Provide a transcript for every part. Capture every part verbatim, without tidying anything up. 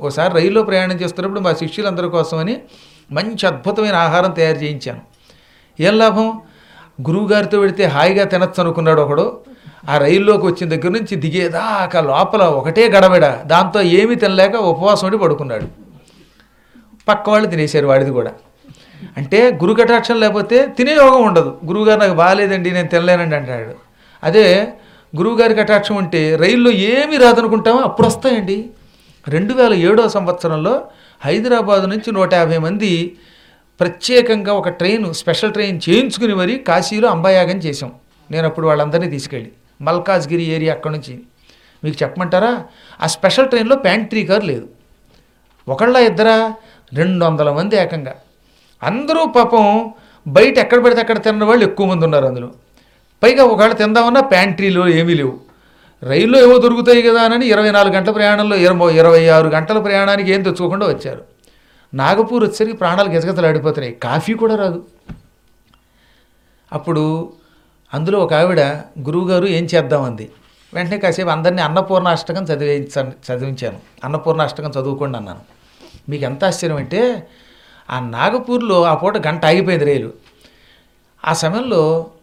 ఒక్కోసారి రైల్లో ప్రయాణం చేస్తున్నప్పుడు మా శిష్యులందరి కోసమని మంచి అద్భుతమైన ఆహారం తయారు చేయించాను. ఏం లాభం, గురువుగారితో వెళితే హాయిగా తినచ్చు అనుకున్నాడు ఒకడు. ఆ రైల్లోకి వచ్చిన దగ్గర నుంచి దిగేదాకా లోపల ఒకటే గడబిడ, దాంతో ఏమీ తినలేక ఉపవాసం ఉండి పడుకున్నాడు. పక్క వాళ్ళు తినేశారు వాడిది కూడా. అంటే గురు కటాక్షం లేకపోతే తినే యోగం ఉండదు. గురువుగారు నాకు బాగాలేదండి నేను తినలేనండి అంటాడు. అదే గురువుగారి కటాక్షం ఉంటే రైల్లో ఏమీ రాదనుకుంటామో అప్పుడు వస్తాయండి. రెండు వేల ఏడో సంవత్సరంలో హైదరాబాదు నుంచి నూట యాభై మంది ప్రత్యేకంగా ఒక ట్రైన్ స్పెషల్ ట్రైన్ చేయించుకుని మరీ కాశీలో అంబాయాగం చేసాం. నేను అప్పుడు వాళ్ళందరినీ తీసుకెళ్ళి మల్కాజ్గిరి ఏరియా అక్కడి నుంచి. మీకు చెప్పమంటారా, ఆ స్పెషల్ ట్రైన్లో ప్యాంట్రీ కార్ లేదు. ఒకళ్ళ ఇద్దరా, రెండు వందల మంది ఏకంగా. అందరూ పాపం బయట ఎక్కడ పడితే అక్కడ తిన్న వాళ్ళు ఎక్కువ మంది ఉన్నారు అందులో. పైగా ఒకవేళ తిందామన్నా ప్యాంట్రీలో ఏమీ లేవు. రైల్లో ఏవో దొరుకుతాయి కదా అని ఇరవై నాలుగు గంటల ప్రయాణంలో ఇరవై ఇరవై ఆరు గంటల ప్రయాణానికి ఏం తెచ్చుకోకుండా వచ్చారు. నాగపూర్ వచ్చేసరికి ప్రాణాలు గెజగెజలు ఆడిపోతున్నాయి, కాఫీ కూడా రాదు. అప్పుడు అందులో ఒక ఆవిడ గురువుగారు ఏం చేద్దామంది. వెంటనే కాసేపు అందరినీ అన్నపూర్ణాష్టకం చదివించాను చదివించాను అన్నపూర్ణాష్టకం చదువుకోండి అన్నాను. మీకు ఎంత ఆశ్చర్యం అంటే ఆ నాగపూర్లో ఆ పూట గంట ఆగిపోయింది రైలు. ఆ సమయంలో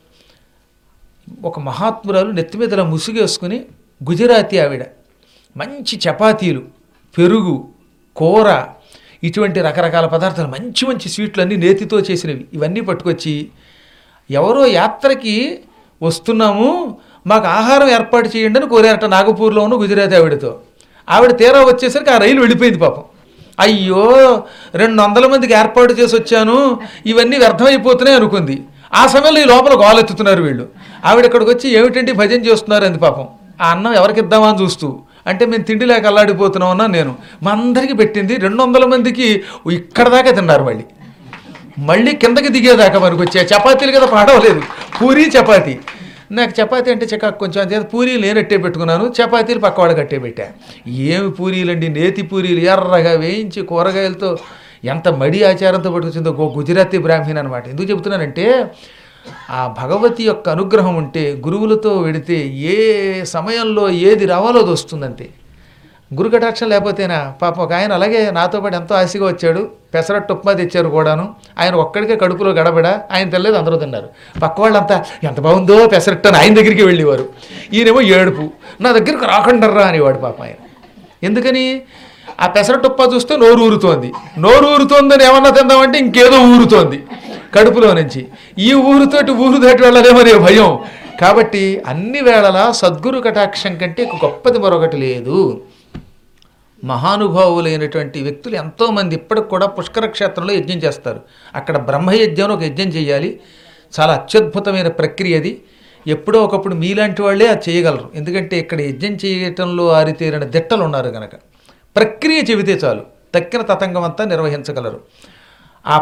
ఒక మహాత్మురాలు నెత్తి మీద ముసుగేసుకుని గుజరాతీ ఆవిడ మంచి చపాతీలు, పెరుగు, కూర, ఇటువంటి రకరకాల పదార్థాలు, మంచి మంచి స్వీట్లు అన్నీ నేతితో చేసినవి ఇవన్నీ పట్టుకొచ్చి, ఎవరో యాత్రకి వస్తున్నాము మాకు ఆహారం ఏర్పాటు చేయండి అని కోరారట నాగపూర్లో ఉన్న గుజరాతీ ఆవిడతో. ఆవిడ తీరా వచ్చేసరికి ఆ రైలు వెళ్ళిపోయింది పాపం. అయ్యో రెండు వందల మందికి ఏర్పాటు చేసి వచ్చాను, ఇవన్నీ వ్యర్థమైపోతున్నాయి అనుకుంది. ఆ సమయంలో ఈ లోపల గోలెత్తుతున్నారు వీళ్ళు. ఆవిడ ఇక్కడికి వచ్చి ఏమిటంటే భజన చేస్తున్నారు అంది పాపం. ఆ అన్నం ఎవరికి ఇద్దామా అని చూస్తూ, అంటే మేము తిండి లేక అల్లాడిపోతున్నాం అన్నా నేను. మా అందరికీ పెట్టింది, రెండు వందల మందికి ఇక్కడ దాకా తిన్నారు. మళ్ళీ మళ్ళీ కిందకి దిగేదాకా మనకు వచ్చే చపాతీలు కదా పాడవలేదు, పూరీ చపాతీ. నాకు చపాతీ అంటే చికాకు కొంచెం, అంతే పూరీలు నేను అట్టే పెట్టుకున్నాను, చపాతీలు పక్కవాడ కట్టే పెట్టా. ఏమి పూరీలండి, నేతి పూరీలు ఎర్రగా వేయించి కూరగాయలతో ఎంత మడి ఆచారంతో పట్టుకొచ్చిందో గో గుజరాతీ బ్రాహ్మణి అనమాట. ఎందుకు చెబుతున్నానంటే ఆ భగవతి యొక్క అనుగ్రహం ఉంటే గురువులతో వెడితే ఏ సమయంలో ఏది రావాలో అది వస్తుందంతే. గురు కటాక్షం లేకపోతేనా పాపం ఒక ఆయన అలాగే నాతో పాటు ఎంతో ఆశగా వచ్చాడు. పెసరట్టు ఉప్మా తెచ్చారు కూడాను. ఆయన ఒక్కడికే కడుపులో గడబడ, ఆయన తినలేదు, అందరూ తిన్నారు. పక్క వాళ్ళంతా ఎంత బాగుందో పెసరట్టు అని ఆయన దగ్గరికి వెళ్ళేవారు. ఈయనేమో ఏడుపు, నా దగ్గరికి రాకుండర్రా అనేవాడు పాపం ఆయన. ఎందుకని ఆ పెసరట్టు ఉప్మా చూస్తే నోరు ఊరుతోంది. నోరు ఊరుతోందని ఏమన్నా తిందామంటే ఇంకేదో ఊరుతోంది కడుపులో నుంచి. ఈ ఊరుతోటి ఊరు దాటి వెళ్ళలేమనే భయం. కాబట్టి అన్ని వేళలా సద్గురు కటాక్షం కంటే గొప్పది మరొకటి లేదు. మహానుభావులైనటువంటి వ్యక్తులు ఎంతోమంది ఇప్పటికి కూడా పుష్కర క్షేత్రంలో యజ్ఞం చేస్తారు. అక్కడ బ్రహ్మయజ్ఞం ఒక యజ్ఞం చేయాలి. చాలా అత్యద్భుతమైన ప్రక్రియ అది. ఎప్పుడో ఒకప్పుడు మీలాంటి వాళ్ళే అది చేయగలరు. ఎందుకంటే ఇక్కడ యజ్ఞం చేయటంలో ఆరితేరిన దిట్టలు ఉన్నారు కనుక. ప్రక్రియ చెబితే చాలు, తక్కిన తతంగం అంతా నిర్వహించగలరు. ఆ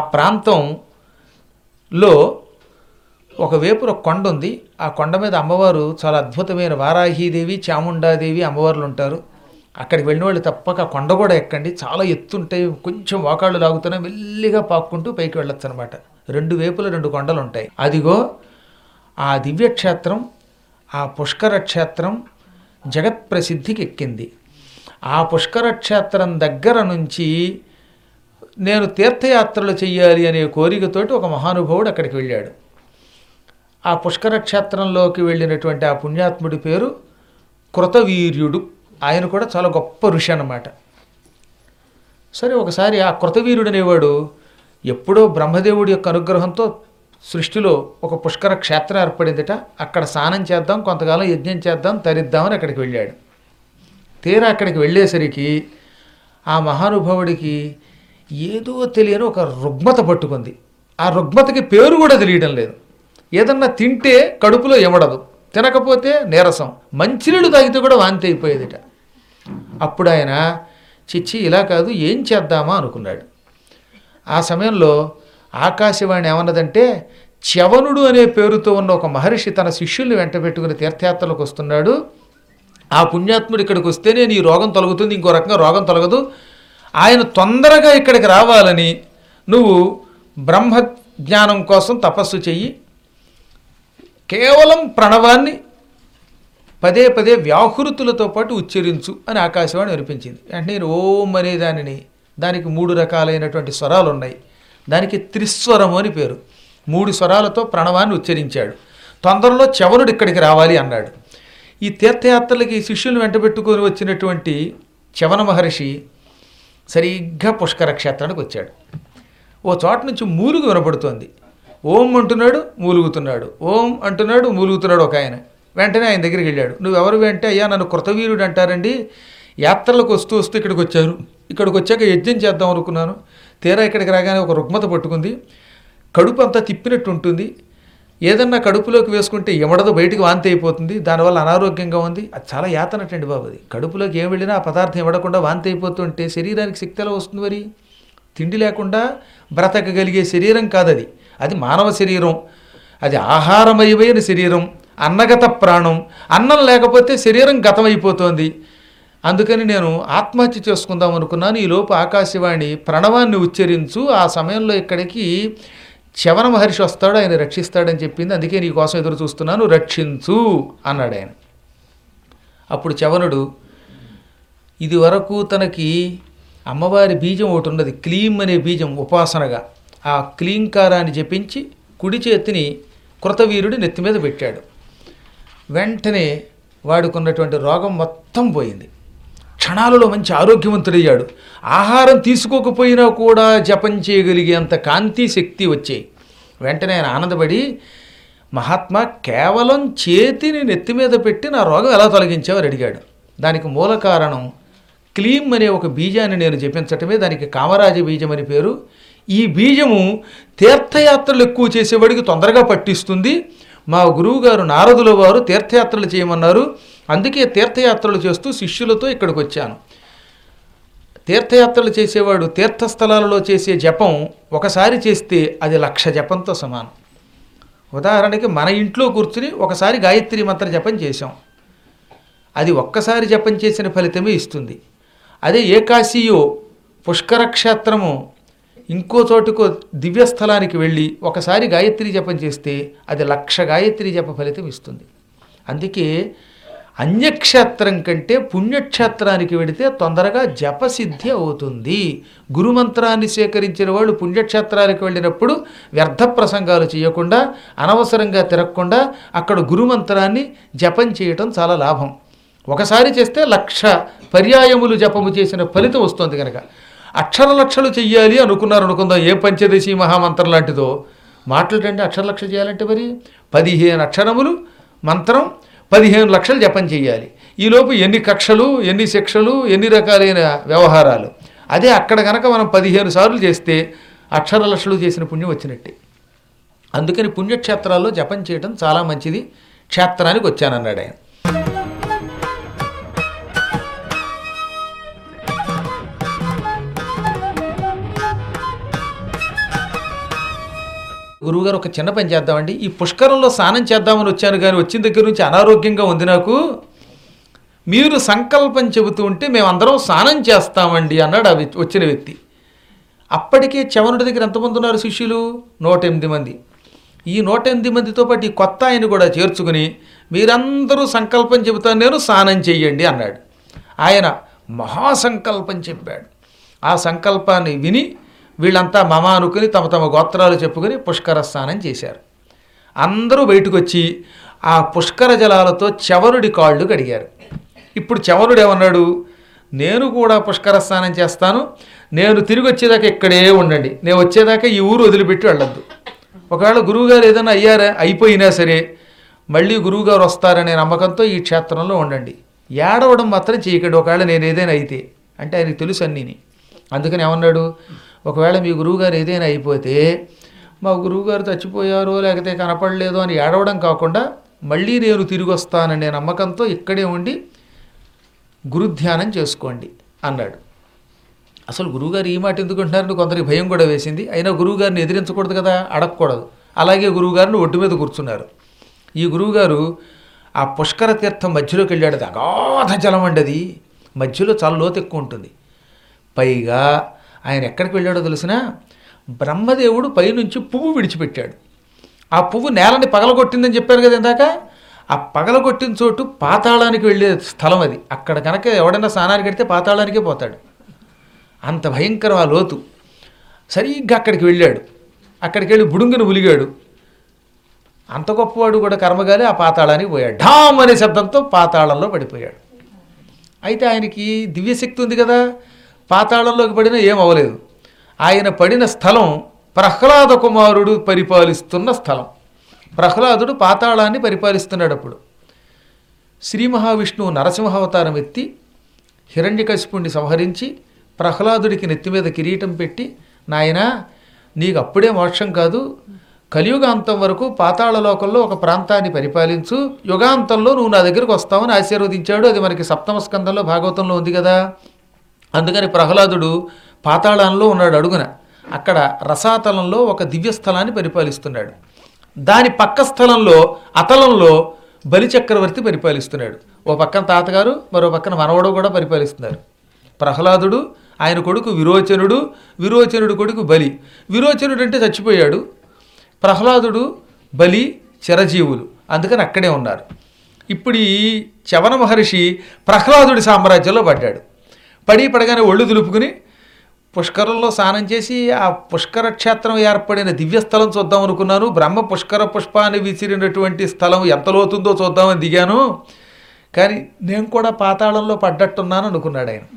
ప్రాంతంలో ఒకవైపు ఒక కొండ ఉంది. ఆ కొండ మీద అమ్మవారు చాలా అద్భుతమైన వారాహీదేవి, చాముండాదేవి అమ్మవార్లు ఉంటారు. అక్కడికి వెళ్ళిన వాళ్ళు తప్పక కొండ కూడా ఎక్కండి, చాలా ఎత్తుంటాయి. కొంచెం వాకాళ్ళు లాగుతున్నా మెల్లిగా పాక్కుంటూ పైకి వెళ్ళొచ్చు అనమాట. రెండు వైపుల రెండు కొండలు ఉంటాయి. అదిగో ఆ దివ్యక్షేత్రం, ఆ పుష్కర క్షేత్రం జగత్ ప్రసిద్ధికి ఎక్కింది. ఆ పుష్కర క్షేత్రం దగ్గర నుంచి నేను తీర్థయాత్రలు చెయ్యాలి అనే కోరికతోటి ఒక మహానుభావుడు అక్కడికి వెళ్ళాడు. ఆ పుష్కర క్షేత్రంలోకి వెళ్ళినటువంటి ఆ పుణ్యాత్ముడి పేరు కృతవీర్యుడు. ఆయన కూడా చాలా గొప్ప ఋషి అన్నమాట. సరే, ఒకసారి ఆ కృతవీర్యుడు అనేవాడు ఎప్పుడో బ్రహ్మదేవుడి యొక్క అనుగ్రహంతో సృష్టిలో ఒక పుష్కర క్షేత్రం ఏర్పడిందిట. అక్కడ స్నానం చేద్దాం, కొంతకాలం యజ్ఞం చేద్దాం, తరిద్దామని అక్కడికి వెళ్ళాడు. తీరా అక్కడికి వెళ్ళేసరికి ఆ మహానుభావుడికి ఏదో తెలియని ఒక రుగ్మత పట్టుకుంది. ఆ రుగ్మతకి పేరు కూడా తెలియడం లేదు. ఏదన్నా తింటే కడుపులో ఎమడదు, తినకపోతే నీరసం, మంచినీళ్ళు తాగితే కూడా వాంతి అయిపోయేదిట. అప్పుడు ఆయన చిచ్చి ఇలా కాదు, ఏం చేద్దామా అనుకున్నాడు. ఆ సమయంలో ఆకాశవాణి ఏమన్నదంటే, చ్యవనుడు అనే పేరుతో ఉన్న ఒక మహర్షి తన శిష్యుల్ని వెంట పెట్టుకుని తీర్థయాత్రలకు వస్తున్నాడు. ఆ పుణ్యాత్ముడు ఇక్కడికి వస్తేనే నీ రోగం తొలగుతుంది, ఇంకో రకంగా రోగం తొలగదు. ఆయన తొందరగా ఇక్కడికి రావాలని నువ్వు బ్రహ్మజ్ఞానం కోసం తపస్సు చెయ్యి, కేవలం ప్రణవాన్ని పదే పదే వ్యాహృతులతో పాటు ఉచ్చరించు అని ఆకాశవాణి వినిపించింది. అంటే నేను ఓం అనే దానిని, దానికి మూడు రకాలైనటువంటి స్వరాలు ఉన్నాయి, దానికి త్రిస్వరము అని పేరు. మూడు స్వరాలతో ప్రణవాన్ని ఉచ్చరించాడు. తొందరలో చవనుడు ఇక్కడికి రావాలి అన్నాడు. ఈ తీర్థయాత్రలకి శిష్యులను వెంటబెట్టుకొని వచ్చినటువంటి చవన మహర్షి సరిగ్గా పుష్కర క్షేత్రానికి వచ్చాడు. ఓ చోట నుంచి మూలుగు వినపడుతోంది. ఓం అంటున్నాడు, మూలుగుతున్నాడు, ఓం అంటున్నాడు, మూలుగుతున్నాడు ఒక ఆయన. వెంటనే ఆయన దగ్గరికి వెళ్ళాడు. నువ్వెవరు అంటే, అయ్యా నన్ను కృతవీరుడు అంటారండి, యాత్రలకు వస్తూ వస్తూ ఇక్కడికి వచ్చారు, ఇక్కడికి వచ్చాక యజ్ఞం చేద్దాం అనుకున్నాను, తీరా ఇక్కడికి రాగానే ఒక రుగ్మత పట్టుకుంది, కడుపు అంతా తిప్పినట్టు ఉంటుంది, ఏదన్నా కడుపులోకి వేసుకుంటే ఎమడదో బయటికి వాంతి అయిపోతుంది, దానివల్ల అనారోగ్యంగా ఉంది. అది చాలా యాతనటండి బాబు. అది కడుపులోకి ఏం వెళ్ళినా ఆ పదార్థం ఇవ్వకుండా వాంతి అయిపోతుంటే శరీరానికి శక్తి ఎలా వస్తుంది? మరి తిండి లేకుండా బ్రతకగలిగే శరీరం కాదది. అది మానవ శరీరం, అది ఆహారమయమైన శరీరం, అన్నగత ప్రాణం. అన్నం లేకపోతే శరీరం గతమైపోతోంది. అందుకని నేను ఆత్మహత్య చేసుకుందాం అనుకున్నాను. ఈలోపు ఆకాశవాణి ప్రణవాన్ని ఉచ్చరించు, ఆ సమయంలో ఇక్కడికి చవన మహర్షి వస్తాడు, ఆయన రక్షిస్తాడని చెప్పింది, అందుకే నీ కోసం ఎదురు చూస్తున్నాను, రక్షించు అన్నాడు ఆయన. అప్పుడు చవనుడు ఇది వరకు తనకి అమ్మవారి బీజం ఒకటి ఉన్నది, క్లీం అనే బీజం ఉపాసనగా, ఆ క్లీంకారాన్ని జపించి కుడి చేతిని కృతవీరుడి నెత్తి మీద పెట్టాడు. వెంటనే వాడుకున్నటువంటి రోగం మొత్తం పోయింది. క్షణాలలో మంచి ఆరోగ్యవంతుడయ్యాడు. ఆహారం తీసుకోకపోయినా కూడా జపం చేయగలిగేంత కాంతి శక్తి వచ్చాయి. వెంటనే ఆయన ఆనందపడి, మహాత్మా కేవలం చేతిని నెత్తి మీద పెట్టి నా రోగం ఎలా తొలగించావని అడిగాడు. దానికి మూల కారణం క్లీం అనే ఒక బీజాన్ని నేను జపించటమే. దానికి కామరాజ బీజం అని పేరు. ఈ బీజము తీర్థయాత్రలు ఎక్కువ చేసేవాడికి తొందరగా పట్టిస్తుంది. మా గురువుగారు నారదుల వారు తీర్థయాత్రలు చేయమన్నారు, అందుకే తీర్థయాత్రలు చేస్తూ శిష్యులతో ఇక్కడికి వచ్చాను. తీర్థయాత్రలు చేసేవాడు తీర్థస్థలాలలో చేసే జపం ఒకసారి చేస్తే అది లక్ష జపంతో సమానం. ఉదాహరణకి మన ఇంట్లో కూర్చుని ఒకసారి గాయత్రి మంత్ర జపం చేశాం, అది ఒక్కసారి జపం చేసిన ఫలితమే ఇస్తుంది. అదే ఏకాశీయో పుష్కర క్షేత్రము ఇంకో చోటుకో దివ్యస్థలానికి వెళ్ళి ఒకసారి గాయత్రి జపం చేస్తే అది లక్ష గాయత్రి జప ఫలితం ఇస్తుంది. అందుకే అన్యక్షేత్రం కంటే పుణ్యక్షేత్రానికి వెడితే తొందరగా జపసిద్ధి అవుతుంది. గురుమంత్రాన్ని సేకరించిన వాళ్ళు పుణ్యక్షేత్రానికి వెళ్ళినప్పుడు వ్యర్థ ప్రసంగాలు చేయకుండా, అనవసరంగా తిరగకుండా అక్కడ గురుమంత్రాన్ని జపం చేయటం చాలా లాభం. ఒకసారి చేస్తే లక్ష పర్యాయములు జపము చేసిన ఫలితం వస్తుంది. కనుక అక్షర లక్షలు చెయ్యాలి అనుకున్నారు అనుకుందాం, ఏ పంచదశి మహామంత్రం లాంటిదో. మాటలంటే అక్షర లక్ష చేయాలంటే మరి పదిహేను అక్షరములు మంత్రం, పదిహేను లక్షలు జపం చేయాలి. ఈలోపు ఎన్ని కక్షలు, ఎన్ని శిక్షలు, ఎన్ని రకాలైన వ్యవహారాలు. అదే అక్కడ కనుక మనం పదిహేను సార్లు చేస్తే అక్షర లక్షలు చేసిన పుణ్యం వచ్చినట్టే. అందుకని పుణ్యక్షేత్రాల్లో జపం చేయడం చాలా మంచిది. క్షేత్రానికి వచ్చానన్నాడు ఆయన. గురువుగారు ఒక చిన్న పని చేద్దామండి, ఈ పుష్కరంలో స్నానం చేద్దామని వచ్చాను కానీ వచ్చిన దగ్గర నుంచి అనారోగ్యంగా ఉంది నాకు, మీరు సంకల్పం చెబుతూ ఉంటే మేమందరం స్నానం చేస్తామండి అన్నాడు ఆ వచ్చిన వ్యక్తి. అప్పటికే చవనుడి దగ్గర ఎంతమంది ఉన్నారు శిష్యులు? నూట ఎనిమిది మంది. ఈ నూట ఎనిమిది మందితో పాటు ఈ కొత్త ఆయన కూడా చేర్చుకుని మీరందరూ సంకల్పం చెబుతాను నేను, స్నానం చెయ్యండి అన్నాడు. ఆయన మహాసంకల్పం చెప్పాడు. ఆ సంకల్పాన్ని విని వీళ్ళంతా మమ అనుకుని తమ తమ గోత్రాలు చెప్పుకొని పుష్కర స్నానం చేశారు. అందరూ బయటకు వచ్చి ఆ పుష్కర జలాలతో చవనుడి కాళ్ళు కడిగారు. ఇప్పుడు చవనుడు ఏమన్నాడు? నేను కూడా పుష్కర స్నానం చేస్తాను, నేను తిరిగి వచ్చేదాకా ఇక్కడే ఉండండి, నేను వచ్చేదాకా ఈ ఊరు వదిలిపెట్టి వెళ్ళొద్దు. ఒకవేళ గురువుగారు ఏదైనా అయ్యారా అయిపోయినా సరే మళ్ళీ గురువుగారు వస్తారనే నమ్మకంతో ఈ క్షేత్రంలో ఉండండి, ఏడవడం మాత్రం చేయకండి ఒకవేళ నేను ఏదైనా అయితే. అంటే ఆయనకి తెలుసు అన్నీని. అందుకని ఏమన్నాడు, ఒకవేళ మీ గురువుగారు ఏదైనా అయిపోతే మా గురువుగారు చచ్చిపోయారో లేకపోతే కనపడలేదో అని ఏడవడం కాకుండా మళ్ళీ నేను తిరిగి వస్తాననే నమ్మకంతో ఇక్కడే ఉండి గురుధ్యానం చేసుకోండి అన్నాడు. అసలు గురువుగారు ఈ మాట ఎందుకు అంటున్నారని కొందరికి భయం కూడా వేసింది. అయినా గురువుగారిని ఎదిరించకూడదు కదా, అడగకూడదు. అలాగే గురువుగారిని ఒడ్డు మీద కూర్చున్నారు. ఈ గురువుగారు ఆ పుష్కర తీర్థం మధ్యలోకి వెళ్ళాడు. అగాధ జలం అండి అది, మధ్యలో చాలా లోతు ఎక్కువ ఉంటుంది. పైగా ఆయన ఎక్కడికి వెళ్ళాడో తెలిసినా, బ్రహ్మదేవుడు పైనుంచి పువ్వు విడిచిపెట్టాడు. ఆ పువ్వు నేలని పగలగొట్టిందని చెప్పారు కదా ఇందాక, ఆ పగలగొట్టిన చోటు పాతాళానికి వెళ్ళే స్థలం అది. అక్కడ కనుక ఎవడైనా స్నానానికి వెడితే పాతాళానికే పోతాడు, అంత భయంకరం ఆ లోతు. సరిగ్గా అక్కడికి వెళ్ళాడు, అక్కడికి వెళ్ళి బుడుంగును ఉలిగాడు. అంత గొప్పవాడు కూడా కర్మగాలి ఆ పాతాళానికి పోయాడు. ఢామ్ అనే శబ్దంతో పాతాళంలో పడిపోయాడు. అయితే ఆయనకి దివ్యశక్తి ఉంది కదా, పాతాళంలోకి పడినా ఏం అవ్వలేదు. ఆయన పడిన స్థలం ప్రహ్లాద కుమారుడు పరిపాలిస్తున్న స్థలం. ప్రహ్లాదుడు పాతాళాన్ని పరిపాలిస్తున్నాడు. అప్పుడు శ్రీ మహావిష్ణువు నరసింహావతారం ఎత్తి హిరణ్యకశిపుణ్ణి సంహరించి ప్రహ్లాదుడికి నెత్తి మీద కిరీటం పెట్టి, నాయనా నీకు అప్పుడే మోక్షం కాదు, కలియుగాంతం వరకు పాతాళ లోకంలో ఒక ప్రాంతాన్ని పరిపాలించు, యుగాంతంలో నువ్వు నా దగ్గరకు వస్తావని ఆశీర్వదించాడు. అది మనకి సప్తమ స్కందంలో భాగవతంలో ఉంది కదా. అందుకని ప్రహ్లాదుడు పాతాళంలో ఉన్నాడు అడుగున. అక్కడ రసాతలంలో ఒక దివ్యస్థలాన్ని పరిపాలిస్తున్నాడు. దాని పక్క స్థలంలో అతలంలో బలిచక్రవర్తి పరిపాలిస్తున్నాడు. ఓ పక్కన తాతగారు, మరో పక్కన మనవడు కూడా పరిపాలిస్తున్నారు. ప్రహ్లాదుడు, ఆయన కొడుకు విరోచనుడు, విరోచనుడు కొడుకు బలి. విరోచనుడు అంటే చచ్చిపోయాడు, ప్రహ్లాదుడు బలి చిరజీవులు, అందుకని అక్కడే ఉన్నారు. ఇప్పుడు ఈ చవన మహర్షి ప్రహ్లాదుడి సామ్రాజ్యంలో పడ్డాడు. పడి పడగానే ఒళ్ళు దులుపుకుని పుష్కరంలో స్నానం చేసి ఆ పుష్కర క్షేత్రం ఏర్పడిన దివ్యస్థలం చూద్దాం అనుకున్నాను. బ్రహ్మ పుష్కర పుష్పాన్ని విసిరినటువంటి స్థలం ఎంత లోతుందో చూద్దామని దిగాను, కానీ నేను కూడా పాతాళంలో పడ్డట్టున్నాను అనుకున్నాడు ఆయన.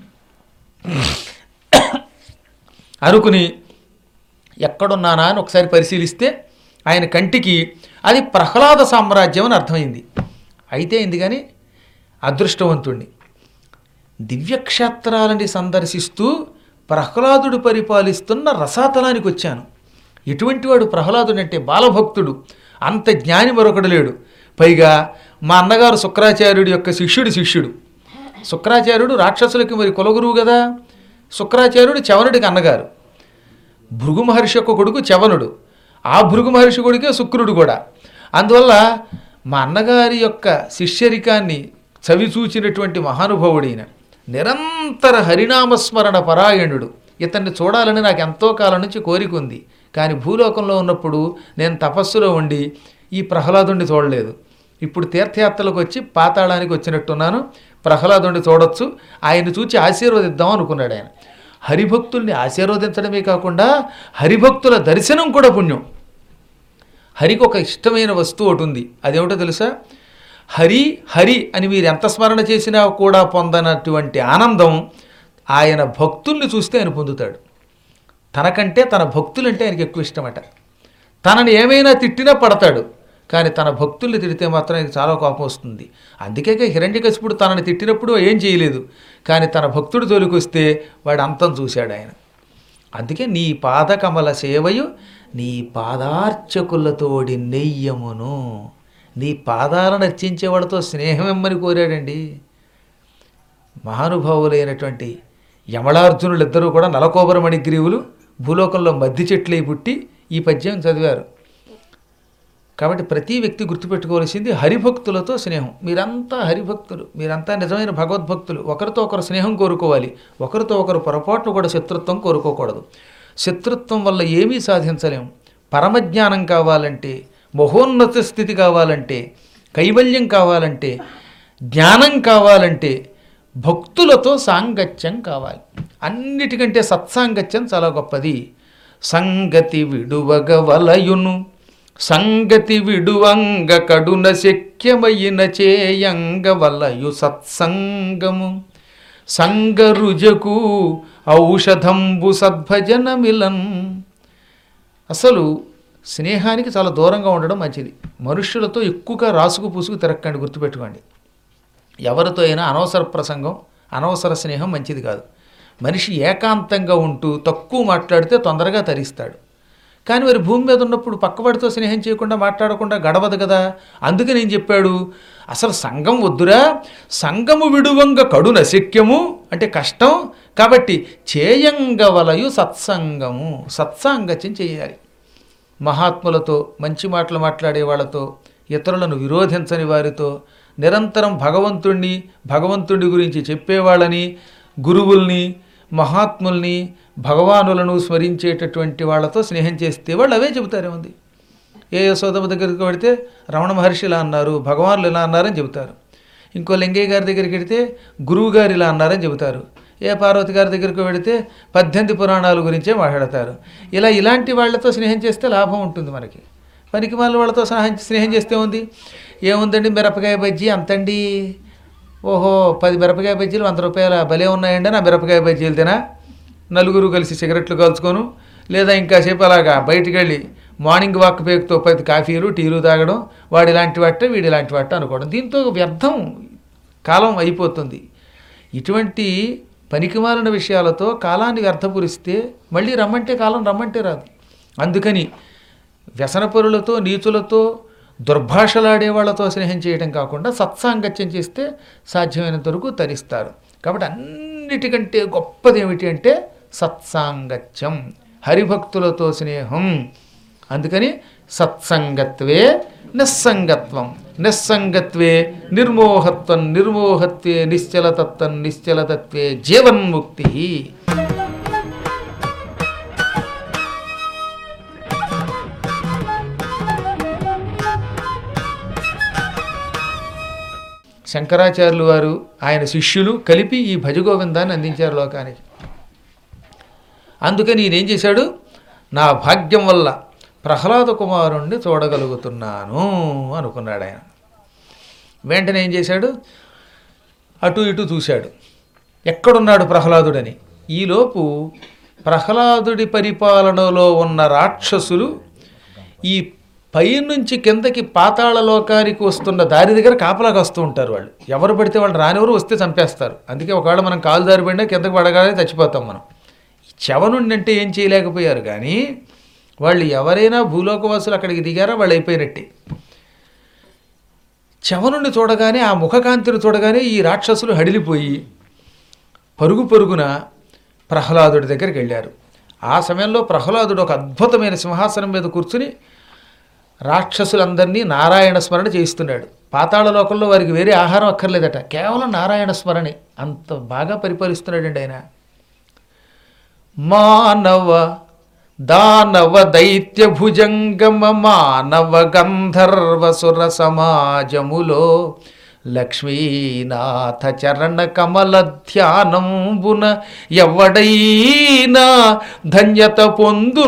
అనుకుని ఎక్కడున్నానా అని ఒకసారి పరిశీలిస్తే ఆయన కంటికి అది ప్రహ్లాద సామ్రాజ్యం అని అర్థమైంది. అయితే అయింది కానీ అదృష్టవంతుణ్ణి. దివ్యక్షేత్రాలని సందర్శిస్తూ ప్రహ్లాదుడు పరిపాలిస్తున్న రసాతలానికి వచ్చాను. ఎటువంటి వాడు ప్రహ్లాదుడు అంటే బాలభక్తుడు, అంత జ్ఞాని మరొకడు లేడు. పైగా మా అన్నగారు శుక్రాచార్యుడి యొక్క శిష్యుడి శిష్యుడు. శుక్రాచార్యుడు రాక్షసులకి మరి కులగురువు కదా. శుక్రాచార్యుడు చవనుడికి అన్నగారు. భృగు మహర్షి యొక్క కొడుకు చవనుడు, ఆ భృగు మహర్షి కొడుకే శుక్రుడు కూడా. అందువల్ల మా అన్నగారి యొక్క శిష్యరికాన్ని చవిచూచినటువంటి మహానుభావుడైన నిరంతర హరినామస్మరణ పరాయణుడు. ఇతన్ని చూడాలని నాకు ఎంతో కాలం నుంచి కోరిక ఉంది, కానీ భూలోకంలో ఉన్నప్పుడు నేను తపస్సులో ఉండి ఈ ప్రహ్లాదుని చూడలేదు. ఇప్పుడు తీర్థయాత్రలకు వచ్చి పాతాళానికి వచ్చినట్టున్నాను, ప్రహ్లాదుని చూడొచ్చు, ఆయన్ని చూచి ఆశీర్వదిద్దాం అనుకున్నాడు ఆయన. హరిభక్తుల్ని ఆశీర్వదించడమే కాకుండా హరిభక్తుల దర్శనం కూడా పుణ్యం. హరికి ఒక ఇష్టమైన వస్తువు ఒకటి ఉంది, అదేమిటో తెలుసా? హరి హరి అని మీరు ఎంత స్మరణ చేసినా కూడా పొందనటువంటి ఆనందం ఆయన భక్తుల్ని చూస్తే ఆయన పొందుతాడు. తనకంటే తన భక్తులంటే ఆయనకి ఎక్కువ ఇష్టమట. తనని ఏమైనా తిట్టినా పడతాడు, కానీ తన భక్తుల్ని తిడితే మాత్రం ఆయనకి చాలా కోపం వస్తుంది. అందుకే హిరణ్యకశిపుడు తనని తిట్టినప్పుడు ఏం చేయలేదు, కానీ తన భక్తుడు జోలికి వస్తే వాడు అంతం చూశాడు ఆయన. అందుకే నీ పాదకమల సేవయు నీ పాదార్చకులతోడి నెయ్యమును, నీ పాదాలను అర్చించేవాడితో స్నేహం ఇమ్మని కోరాడండి. మహానుభావులైనటువంటి యమళార్జునులు ఇద్దరూ కూడా నలకోబర మణిగ్రీవులు భూలోకంలో మద్ది చెట్లై పుట్టి ఈ పద్యం చదివారు. కాబట్టి ప్రతి వ్యక్తి గుర్తుపెట్టుకోవాల్సింది హరిభక్తులతో స్నేహం. మీరంతా హరిభక్తులు, మీరంతా నిజమైన భగవద్భక్తులు. ఒకరితో ఒకరు స్నేహం కోరుకోవాలి, ఒకరితో ఒకరు పొరపాటును కూడా శత్రుత్వం కోరుకోకూడదు. శత్రుత్వం వల్ల ఏమీ సాధించలేము. పరమజ్ఞానం కావాలంటే, మహోన్నత స్థితి కావాలంటే, కైవల్యం కావాలంటే, జ్ఞానం కావాలంటే భక్తులతో సాంగత్యం కావాలి. అన్నిటికంటే సత్సాంగత్యం చాలా గొప్పది. సంగతి విడువగ వలయును సంగతి విడువంగ కడున శక్యమైన చేయంగ వలయు సత్సంగము సంగరుజకు ఔషధంబు సద్భజనమిలన్. అసలు స్నేహానికి చాలా దూరంగా ఉండడం మంచిది. మనుష్యులతో ఎక్కువగా రాసుకు పూసుకు తిరక్కండి, గుర్తుపెట్టుకోండి. ఎవరితో అయినా అనవసర ప్రసంగం, అనవసర స్నేహం మంచిది కాదు. మనిషి ఏకాంతంగా ఉంటూ తక్కువ మాట్లాడితే తొందరగా తరిస్తాడు. కానీ మరి భూమి మీద ఉన్నప్పుడు పక్కవాడితో స్నేహం చేయకుండా మాట్లాడకుండా గడవదు కదా. అందుకే నేను చెప్పాడు, అసలు సంఘం వద్దురా, సంఘము విడువంగ కడున శక్యము అంటే కష్టం, కాబట్టి చేయంగవలయు సత్సంగము, సత్సాంగత్యం చేయాలి. మహాత్ములతో, మంచి మాటలు మాట్లాడే వాళ్ళతో, ఇతరులను విరోధించని వారితో, నిరంతరం భగవంతుణ్ణి భగవంతుడి గురించి చెప్పేవాళ్ళని, గురువుల్ని, మహాత్ముల్ని, భగవానులను స్మరించేటటువంటి వాళ్ళతో స్నేహం చేస్తే వాళ్ళు అవే చెబుతారేముంది. ఏ యశోదమ్మ దగ్గరికి వెడితే రమణ మహర్షి ఇలా అన్నారు, భగవాన్లు ఇలా అన్నారని చెబుతారు. ఇంకో లింగయ్య గారి దగ్గరికి వెడితే గురువు గారు ఇలా అన్నారని చెబుతారు. ఏ పార్వతి గారి దగ్గరికి వెడితే పద్దెనిమిది పురాణాల గురించే మాట్లాడతారు. ఇలా ఇలాంటి వాళ్ళతో స్నేహం చేస్తే లాభం ఉంటుంది మనకి. పనికి వాళ్ళ వాళ్ళతో స్నేహం స్నేహం చేస్తే ఉంది ఏముందండి, మిరపకాయ బజ్జీ అంతండి, ఓహో పది మిరపకాయ బజ్జీలు వంద రూపాయల భలే ఉన్నాయండి, నా మిరపకాయ బజ్జీలు తినా, నలుగురు కలిసి సిగరెట్లు కాల్చుకోను, లేదా ఇంకాసేపు అలాగా బయటికి వెళ్ళి మార్నింగ్ వాక్ పేరుతో పది కాఫీలు టీలు తాగడం, వాడు ఇలాంటి వాట వీడు ఇలాంటి వాట అనుకోవడం, దీంతో వ్యర్థం కాలం అయిపోతుంది. ఇటువంటి పనికిమాలిన విషయాలతో కాలాన్ని వ్యర్థపురిస్తే మళ్ళీ రమ్మంటే కాలం రమ్మంటే రాదు. అందుకని వ్యసనపరులతో నీచులతో దుర్భాషలాడే వాళ్ళతో స్నేహం చేయడం కాకుండా సత్సాంగత్యం చేస్తే సాధ్యమైనంత వరకు తరిస్తారు. కాబట్టి అన్నిటికంటే గొప్పది ఏమిటి అంటే సత్సాంగత్యం, హరిభక్తులతో స్నేహం. అందుకని సత్సంగత్వే నిస్సంగత్వం, నిస్సంగత్వే నిర్మోహత్వం, నిర్మోహత్వే నిశ్చలతత్వం, నిశ్చలతత్వే జీవన్ముక్తి. శంకరాచార్యులు వారు ఆయన శిష్యులు కలిపి ఈ భజగోవిందాన్ని అందించారు లోకానికి. అందుకని ఈయనేం చేశాడు, నా భాగ్యం వల్ల ప్రహ్లాద కుమారుణ్ణి చూడగలుగుతున్నాను అనుకున్నాడు ఆయన. వెంటనే ఏం చేశాడు, అటు ఇటు చూశాడు ఎక్కడున్నాడు ప్రహ్లాదుడని. ఈలోపు ప్రహ్లాదుడి పరిపాలనలో ఉన్న రాక్షసులు ఈ పైనుంచి కిందకి పాతాళ లోకానికి వస్తున్న దారి దగ్గర కాపలాగా వస్తూ ఉంటారు. వాళ్ళు ఎవరు పడితే వాళ్ళు రానివరు, వస్తే చంపేస్తారు. అందుకే ఒకవేళ మనం కాలు దారి పడినా కిందకి పడగానే చచ్చిపోతాం మనం. చెవనుండి అంటే ఏం చేయలేకపోయారు, కానీ వాళ్ళు ఎవరైనా భూలోకవాసులు అక్కడికి దిగారా వాళ్ళు అయిపోయినట్టే. చెవనుండి చూడగానే, ఆ ముఖకాంతిని చూడగానే ఈ రాక్షసులు హడిలిపోయి పరుగు పరుగున ప్రహ్లాదుడి దగ్గరికి వెళ్ళారు. ఆ సమయంలో ప్రహ్లాదుడు ఒక అద్భుతమైన సింహాసనం మీద కూర్చుని రాక్షసులందరినీ నారాయణ స్మరణ చేయిస్తున్నాడు. పాతాళ లోకంలో వారికి వేరే ఆహారం అక్కర్లేదట, కేవలం నారాయణ స్మరణే. అంత బాగా పరిపాలిస్తున్నాడండి ఆయన. మానవ దానవ దైత్య భుజంగమ మానవ గంధర్వసుర సమాజములో లక్ష్మీనాథ చరణ కమల ధ్యానంబున ఎవడైనా ధన్యత పొందు.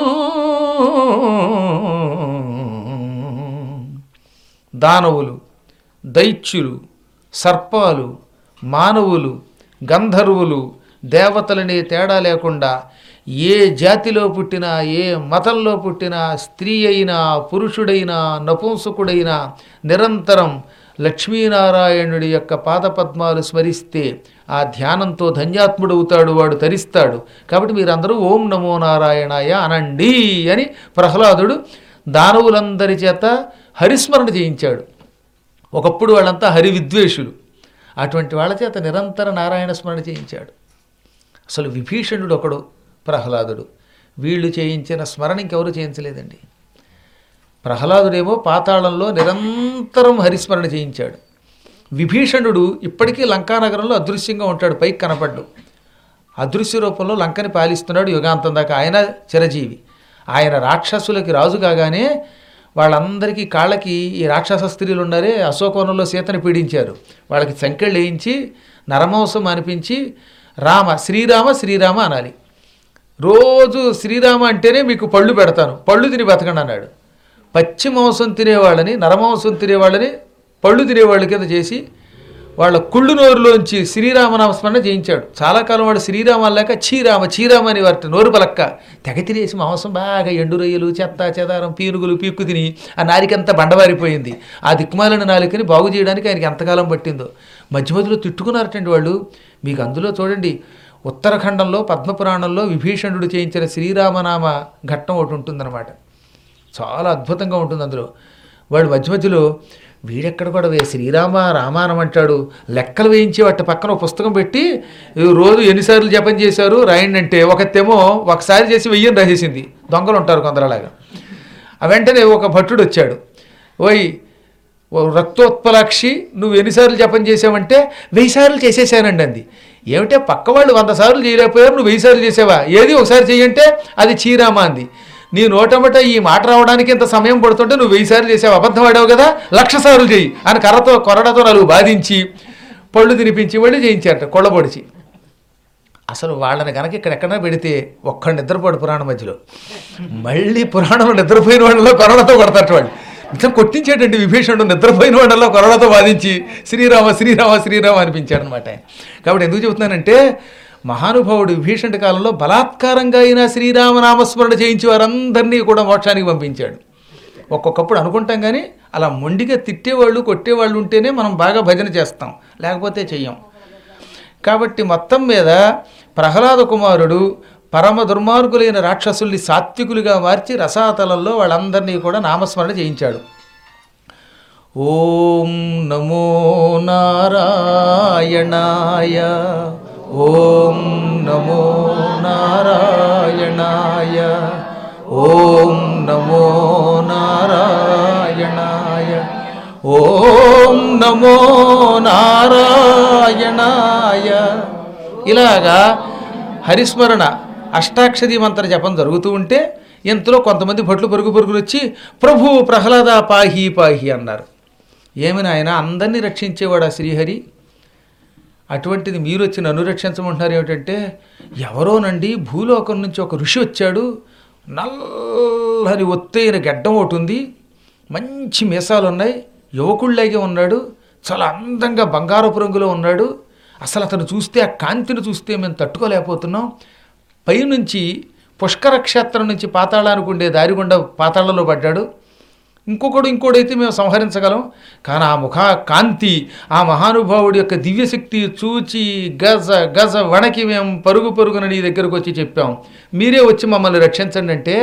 దానవులు, దైత్యులు, సర్పాలు, మానవులు, గంధర్వులు, దేవతలనే తేడా లేకుండా ఏ జాతిలో పుట్టినా, ఏ మతంలో పుట్టినా, స్త్రీ అయినా పురుషుడైనా నపుంసకుడైనా నిరంతరం లక్ష్మీనారాయణుడి యొక్క పాదపద్మాలు స్మరిస్తే ఆ ధ్యానంతో ధన్యాత్ముడవుతాడు, వాడు తరిస్తాడు. కాబట్టి మీరందరూ ఓం నమో నారాయణాయ అనండి అని ప్రహ్లాదుడు దానవులందరి చేత హరిస్మరణ చేయించాడు. ఒకప్పుడు వాళ్ళంతా హరి విద్వేషులు, అటువంటి వాళ్ళ చేత నిరంతర నారాయణ స్మరణ చేయించాడు. అసలు విభీషణుడు ఒకడు, ప్రహ్లాదుడు, వీళ్ళు చేయించిన స్మరణ ఇంకెవరు చేయించలేదండి. ప్రహ్లాదుడేమో పాతాళంలో నిరంతరం హరిస్మరణ చేయించాడు. విభీషణుడు ఇప్పటికీ లంకానగరంలో అదృశ్యంగా ఉంటాడు, పైకి కనపడ్డు. అదృశ్య రూపంలో లంకని పాలిస్తున్నాడు యుగాంతం దాకా. ఆయన చిరజీవి. ఆయన రాక్షసులకి రాజు కాగానే వాళ్ళందరికీ కాళ్ళకి ఈ రాక్షస స్త్రీలు ఉన్నారే అశోకవనంలో సీతని పీడించారు. వాళ్ళకి సంకెళ్ళు వేయించి నరమాంసం అనిపించి రామ శ్రీరామ శ్రీరామ అనాలి. రోజు శ్రీరామ అంటేనే మీకు పళ్ళు పెడతాను, పళ్ళు తిని బతకండి అన్నాడు. పచ్చి మాంసం తినేవాళ్ళని, నరమాంసం తినేవాళ్ళని పళ్ళు తినేవాళ్ళ కింద చేసి వాళ్ళ కుళ్ళు నోరులోంచి శ్రీరామనామస్మరణ చేయించాడు. చాలా కాలం వాడు శ్రీరామ లేక చీరామ చీరామ అని వాటి నోరు పలక్క తెగ తినేసి మాంసం బాగా ఎండు రొయ్యలు, చెత్త చెదారం, పీనుగులు పీక్కు తిని ఆ నాలికంతా బండవారిపోయింది. ఆ దిక్కుమాలిన నాలికని బాగు చేయడానికి ఆయనకి ఎంతకాలం పట్టిందో. మధ్య మధ్యలో తిట్టుకున్నారటండి వాళ్ళు. మీకు అందులో చూడండి, ఉత్తరాఖండంలో పద్మపురాణంలో విభీషణుడు చేయించిన శ్రీరామనామ ఘట్టం ఒకటి ఉంటుందన్నమాట. చాలా అద్భుతంగా ఉంటుంది అందులో. వాడు మధ్య మధ్యలో వీడెక్కడ కూడా వే శ్రీరామ రామానం అంటాడు, లెక్కలు వేయించి వాటి పక్కన ఒక పుస్తకం పెట్టి రోజు ఎన్నిసార్లు జపం చేశారు రాయండి అంటే, ఒకతేమో ఒకసారి చేసి వెయ్యని రాసేసింది. దొంగలు ఉంటారు కొందరలాగా. ఆ వెంటనే ఒక భట్టుడు వచ్చాడు, ఓయ్ రక్తోత్పలాక్షి నువ్వు ఎన్నిసార్లు జపం చేసావంటే వెయ్యి సార్లు చేసేసానండి అంది. ఏమిటే పక్క వాళ్ళు వంద సార్లు చేయలేకపోయారు, నువ్వు వెయ్యి సార్లు చేసావా, ఏది ఒకసారి చెయ్యంటే అది చీరామా అంది. నీ నోటమట ఈ మాట రావడానికి ఇంత సమయం పడుతుంటే నువ్వు వెయ్యి సార్లు చేసావు, అబద్ధం ఆడావు కదా, లక్ష సార్లు చేయి అని కర్రతో కొరడతో నలుగు బాధించి పళ్ళు తినిపించి మళ్ళీ చేయించారట కొళ్ళబొడిచి. అసలు వాళ్ళని కనుక ఇక్కడెక్కడైనా పెడితే ఒక్కడు నిద్రపోడు పురాణం మధ్యలో, మళ్ళీ పురాణంలో నిద్రపోయిన వాళ్ళలో కొరడతో కొడతారట వాళ్ళు. నిజం కొట్టించేటండి విభీషణుడు నిద్రపోయిన వాళ్ళలో కొరడతో బాధించి శ్రీరామ శ్రీరామ శ్రీరామ అనిపించాడు అనమాట. కాబట్టి ఎందుకు చెబుతున్నానంటే మహానుభావుడు విభీషణుడి కాలంలో బలాత్కారంగా అయినా శ్రీరామనామస్మరణ చేయించి వారందరినీ కూడా మోక్షానికి పంపించాడు. ఒక్కొక్కప్పుడు అనుకుంటాం కానీ అలా మొండిగా తిట్టేవాళ్ళు కొట్టేవాళ్ళు ఉంటేనే మనం బాగా భజన చేస్తాం, లేకపోతే చెయ్యం. కాబట్టి మొత్తం మీద ప్రహ్లాద కుమారుడు పరమ దుర్మార్గులైన రాక్షసుల్ని సాత్వికులుగా మార్చి రసాతలంలో వాళ్ళందరినీ కూడా నామస్మరణ చేయించాడు. ఓం నమో నారాయణాయ, ఓం నమో నారాయణాయ, ఓం నమో నారాయణాయ, ఓం నమో నారాయణాయ. ఇలాగా హరిస్మరణ అష్టాక్షరీ మంత్ర జపం జరుగుతూ ఉంటే ఇంతలో కొంతమంది భట్లు పరుగు పరుగులు వచ్చి ప్రభు ప్రహ్లాద పాహి పాహి అన్నారు. ఏమి నాయన అందరినీ రక్షించేవాడు ఆ శ్రీహరి, అటువంటిది మీరు వచ్చి నన్ను రక్షించమంటున్నారు ఏమిటంటే, ఎవరోనండి భూలోకం నుంచి ఒక ఋషి వచ్చాడు, నల్లని ఒత్తైన గడ్డం ఒకటి ఉంది, మంచి మీసాలు ఉన్నాయి, యువకుళ్ళలాగే ఉన్నాడు, చాలా అందంగా బంగారపు రంగులో ఉన్నాడు. అసలు అతను చూస్తే ఆ కాంతిని చూస్తే మేము తట్టుకోలేకపోతున్నాం. పైనుంచి పుష్కర క్షేత్రం నుంచి పాతాళానికి ఉండే దారి గుండా పాతాళంలో పడ్డాడు. ఇంకొకడు ఇంకోడైతే మేము సంహరించగలం, కానీ ఆ ముఖ కాంతి ఆ మహానుభావుడి యొక్క దివ్యశక్తి చూచి గజ గజ వణకి మేము పరుగు పరుగున నీ దగ్గరకు వచ్చి చెప్పాం, మీరే వచ్చి మమ్మల్ని రక్షించండి అంటే,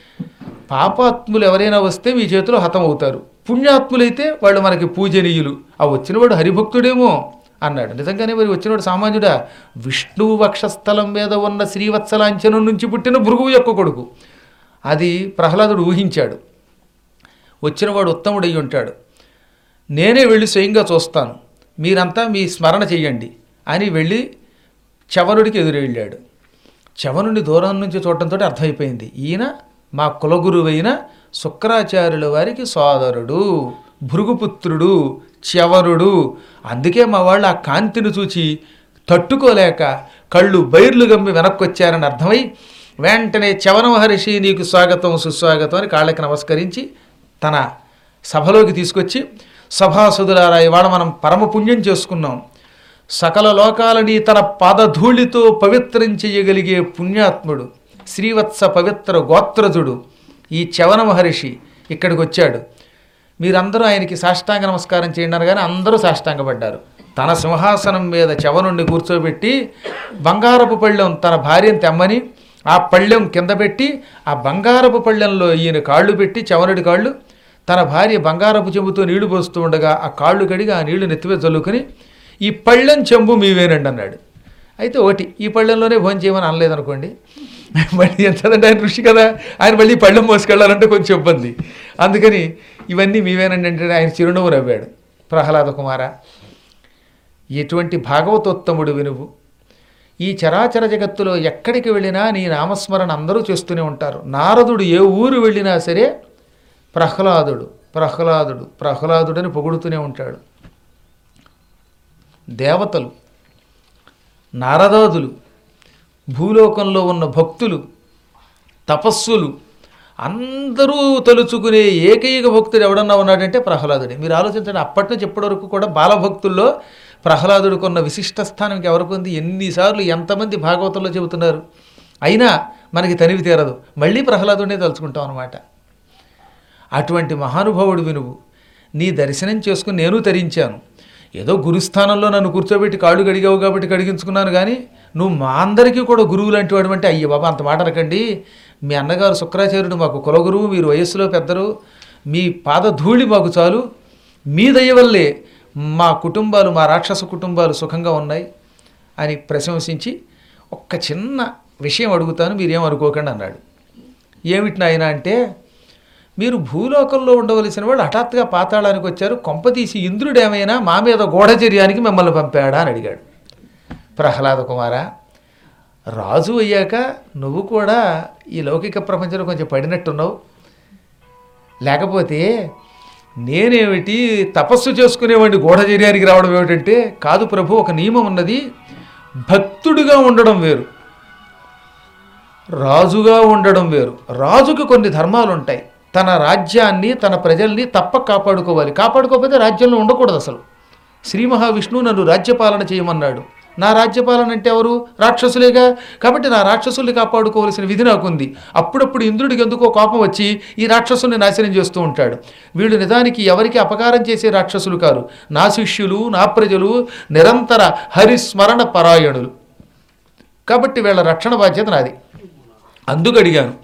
పాపాత్ములు ఎవరైనా వస్తే మీ చేతిలో హతం అవుతారు, పుణ్యాత్ములైతే వాళ్ళు మనకి పూజనీయులు, ఆ వచ్చినవాడు హరిభక్తుడేమో అన్నాడు. నిజంగానే మరి వచ్చినవాడు సామాన్యుడా, విష్ణువు వక్షస్థలం మీద ఉన్న శ్రీవత్సలాంఛనం నుంచి పుట్టిన భృగువు యొక్క కొడుకు. అది ప్రహ్లాదుడు ఊహించాడు. వచ్చినవాడు ఉత్తముడయ్యి ఉంటాడు, నేనే వెళ్ళి స్వయంగా చూస్తాను, మీరంతా మీ స్మరణ చెయ్యండి అని వెళ్ళి చవనుడికి ఎదురు వెళ్ళాడు. చవనుని దూరం నుంచి చూడటంతో అర్థమైపోయింది, ఈయన మా కులగురువైన శుక్రాచార్యుల వారికి సోదరుడు, భృగుపుత్రుడు, చవనుడు. అందుకే మా వాళ్ళు ఆ కాంతిని చూచి తట్టుకోలేక కళ్ళు బైర్లు గమ్మి వెనక్కి వచ్చారని అర్థమై వెంటనే చవన మహర్షి నీకు స్వాగతం సుస్వాగతం అని కాళ్ళకి నమస్కరించి తన సభలోకి తీసుకొచ్చి, సభాసదులారా ఇవాళ మనం పరమపుణ్యం చేసుకున్నాం, సకల లోకాలని తన పాదధూళితో పవిత్రం చేయగలిగే పుణ్యాత్ముడు శ్రీవత్స పవిత్ర గోత్రజుడు ఈ చవన మహర్షి ఇక్కడికి వచ్చాడు, మీరందరూ ఆయనకి సాష్టాంగ నమస్కారం చేయండి కానీ అందరూ సాష్టాంగపడ్డారు. తన సింహాసనం మీద చవనుండి కూర్చోబెట్టి బంగారపు పళ్ళెం తన భార్యను తెమ్మని ఆ పళ్ళెం కింద పెట్టి ఆ బంగారపు పళ్ళెంలో ఈయన కాళ్ళు పెట్టి చవనుడి కాళ్ళు, తన భార్య బంగారపు చెంబుతో నీళ్లు పోస్తూ ఉండగా ఆ కాళ్ళు కడిగి ఆ నీళ్లు నెత్తివే చల్లుకొని ఈ పళ్ళెం చెంబు మీవేనండి అన్నాడు. అయితే ఒకటి ఈ పళ్ళెంలోనే భోజనం చేయమని అనలేదనుకోండి, మళ్ళీ ఎంతదంటే ఆయన ఋషి కదా, ఆయన మళ్ళీ పళ్ళెం మోసుకెళ్ళాలంటే కొంచెం ఇబ్బంది, అందుకని ఇవన్నీ మీవేనండి అంటే ఆయన చిరునవ్వు నవ్వాడు. ప్రహ్లాద కుమార, ఎటువంటి భాగవతోత్తముడు వినువు, ఈ చరాచర జగత్తులో ఎక్కడికి వెళ్ళినా నీ నామస్మరణ అందరూ చేస్తూనే ఉంటారు. నారదుడు ఏ ఊరు వెళ్ళినా సరే ప్రహ్లాదుడు ప్రహ్లాదుడు ప్రహ్లాదుడని పొగుడుతూనే ఉంటాడు. దేవతలు, నారదాదులు, భూలోకంలో ఉన్న భక్తులు, తపస్సులు అందరూ తలుచుకునే ఏకైక భక్తుడు ఎవడన్నా ఉన్నాడంటే ప్రహ్లాదుడే. మీరు ఆలోచించండి, అప్పటి నుంచి ఇప్పటి వరకు కూడా బాలభక్తుల్లో ప్రహ్లాదుడికి ఉన్న విశిష్ట స్థానం ఎవరికి ఉంది? ఎన్నిసార్లు ఎంతమంది భాగవతంలో చెబుతున్నారు, అయినా మనకి తనివి తీరదు, మళ్ళీ ప్రహ్లాదుడినే తలుచుకుంటాం అనమాట. అటువంటి మహానుభావుడు వినువు, నీ దర్శనం చేసుకుని నేను తరించాను. ఏదో గురుస్థానంలో నన్ను కూర్చోబెట్టి కాళ్ళు కడిగావు కాబట్టి కడిగించుకున్నాను, కానీ నువ్వు మా అందరికీ కూడా గురువు లాంటి వాడు అంటే, అయ్యో బాబా అంత మాట అనకండి, మీ అన్నగారు శుక్రాచార్యుడు మాకు కులగురువు, మీరు వయస్సులో పెద్దరు, మీ పాదధూళి మాకు చాలు, మీ దయ వల్లే మా కుటుంబాలు, మా రాక్షస కుటుంబాలు సుఖంగా ఉన్నాయి అని ప్రశంసించి, ఒక్క చిన్న విషయం అడుగుతాను మీరేమనుకోకండి అన్నాడు. ఏమిటి నాయన అంటే, మీరు భూలోకంలో ఉండవలసిన వాళ్ళు హఠాత్తుగా పాతాళానికి వచ్చారు, కొంపతీసి ఇంద్రుడు ఏమైనా మా మీద గూఢచర్యానికి మిమ్మల్ని పంపాడా అని అడిగాడు. ప్రహ్లాద కుమార, రాజు అయ్యాక నువ్వు కూడా ఈ లౌకిక ప్రపంచంలో కొంచెం పడినట్టున్నావు. లేకపోతే నేనేమిటి తపస్సు చేసుకునేవాడిని గూఢచర్యానికి రావడం ఏమిటంటే, కాదు ప్రభు, ఒక నియమం ఉన్నది. భక్తుడిగా ఉండడం వేరు, రాజుగా ఉండడం వేరు. రాజుకి కొన్ని ధర్మాలు ఉంటాయి. తన రాజ్యాన్ని తన ప్రజల్ని తప్పక కాపాడుకోవాలి. కాపాడుకోకపోతే రాజ్యంలో ఉండకూడదు అసలు. శ్రీ మహావిష్ణువు నన్ను రాజ్యపాలన చేయమన్నాడు. నా రాజ్యపాలన అంటే ఎవరు? రాక్షసులేగా. కాబట్టి నా రాక్షసుల్ని కాపాడుకోవాల్సిన విధి నాకుంది. అప్పుడప్పుడు ఇంద్రుడికి ఎందుకో కోపం వచ్చి ఈ రాక్షసుల్ని నాశనం చేస్తూ ఉంటాడు. వీళ్ళు నిజానికి ఎవరికి అపకారం చేసే రాక్షసులు కారు. నా శిష్యులు, నా ప్రజలు నిరంతర హరిస్మరణ పరాయణులు. కాబట్టి వీళ్ళ రక్షణ బాధ్యత నాది. అందుకు అడిగాను,